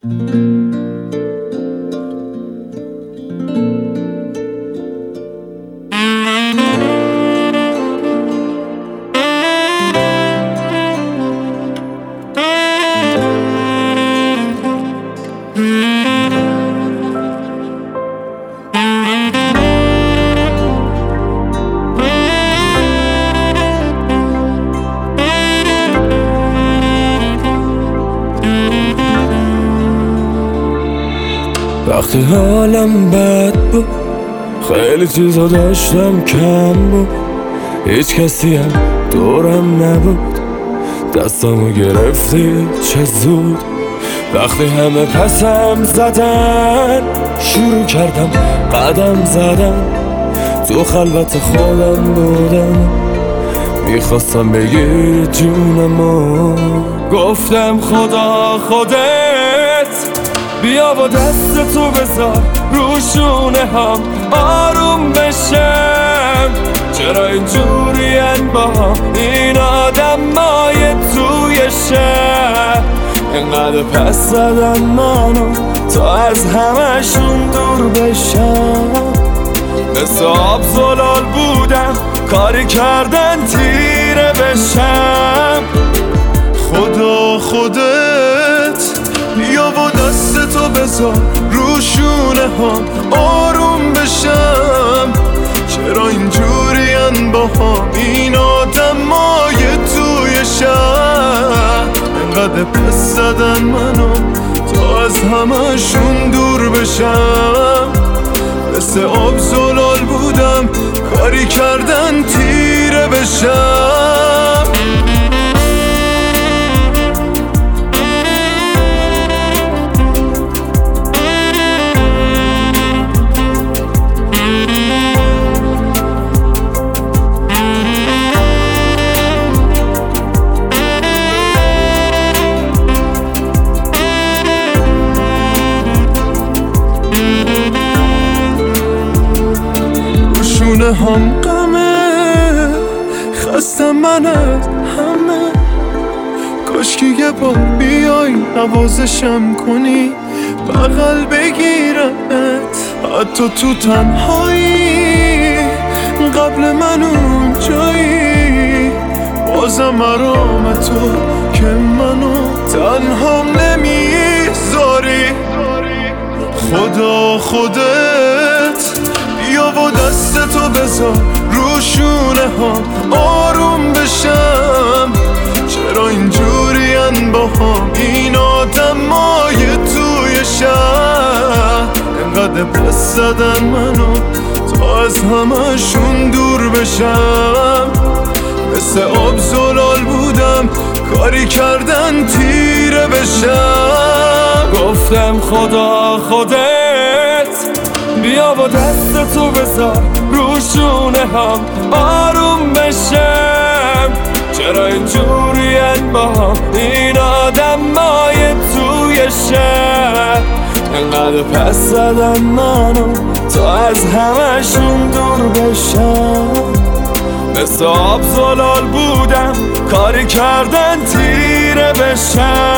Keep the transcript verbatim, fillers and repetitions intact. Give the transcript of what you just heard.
وقتی حالم بد بود خیلی چیزا داشتم کم بود، هیچ کسی هم دورم نبود، دستامو گرفتی چه زود. وقتی همه پسم زدن شروع کردم قدم زدن، تو خلوت خودم بودم میخواستم بگیر جونمو. گفتم خدا خودت بیا با دست تو بذار رو شونه هم آروم بشم. چرا اینجورین با این آدمای توی شهر، اینقدر پس زدن منو تا از همشون دور بشم. مثل آب زلال بودم کاری کردن تیره بشم. خدا خودت بیا با دست تو بذار رو شونه هم آروم بشم. چرا اینجورین با هم این آدمای توی شهر، انقدر پس زدن منو تا از همشون دور بشم. مثل آب زلال بودم کاری کردن تیره بشم. هم غمه خستم من از همه، کاش که یه بار بیای نوازشم کنی بغل بگیرمت، حتی تو تنهایی قبل من اون جایی. بازم مرام تو که منو تنهام نمیذاری. خدا خودت بیا با دست تو بذار رو شونه هم آروم بشم. چرا اینجورین با هم این آدمای توی شهر، انقدر پس زدن منو تا از همشون دور بشم. مثل آب زلال بودم کاری کردن تیره بشم. گفتم خدا خودت بیا با دست تو بذار رو شونه هم آروم بشم. چرا اینجورین با هم این آدمای توی شهر، انقدر پس زدن منو تا از همشون دور بشم. مثل آب زلال بودم کاری کردن تیره بشم.